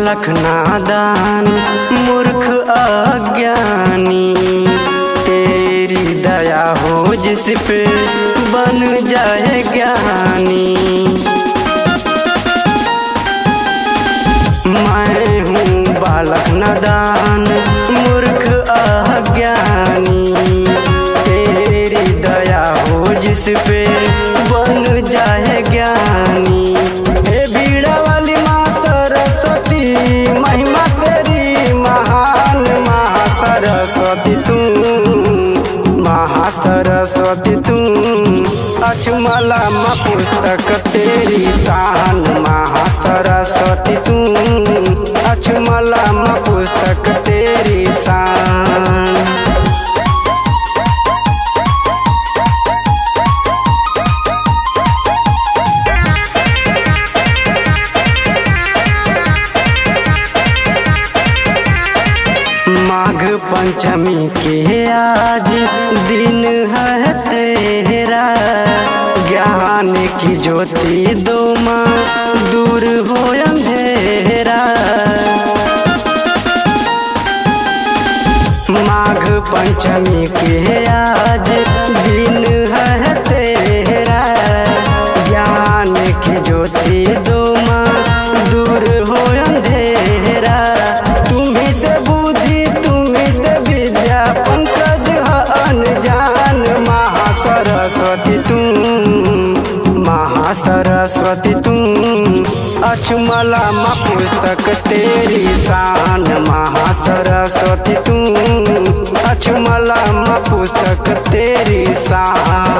बालक नादान मूर्ख अज्ञानी, तेरी दया हो जिस पे बन जाए ज्ञानी। मैं हूँ बालक नादान मूर्ख अज्ञानी, तेरी दया हो जिस पे बन जाए ज्ञानी। हे बीड़ा वाली माँ सरस्वती, महिमा तेरी महान, महासरस्वती तू, महासरस्वती तू। अचमला माँ पुस्तक तेरी शान, महासरस्वती तू। अचमला माँ पुस्तक तेरी शान। माघ पंचमी के आज दिन है तेरा, ज्ञान की ज्योति दो माँ दूर हो अंधेरा। माघ पंचमी के आज दिन है तेरा, ज्ञान की ज्योति दो माँ दूर हो अंधेरा। तुम्ही से बुद्धि तुम्ही से विद्या, पंकज अनजान, महासरस्वती तू, महासरस्वती तू। अचमला माँ पुस्तक तेरी शान, महासरस्वती तू। अचमला माँ पुस्तक तेरी शान।